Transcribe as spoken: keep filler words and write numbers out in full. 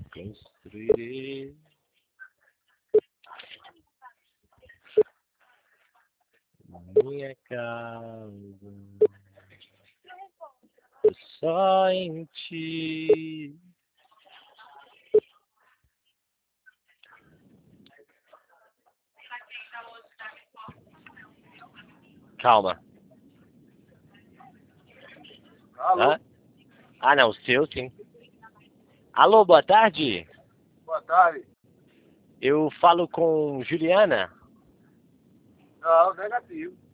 Construirei minha casa só em ti. Calma. Alô? Hã? Ah, não, o seu sim. Alô, boa tarde. Boa tarde. Eu falo com Juliana. Não, negativo.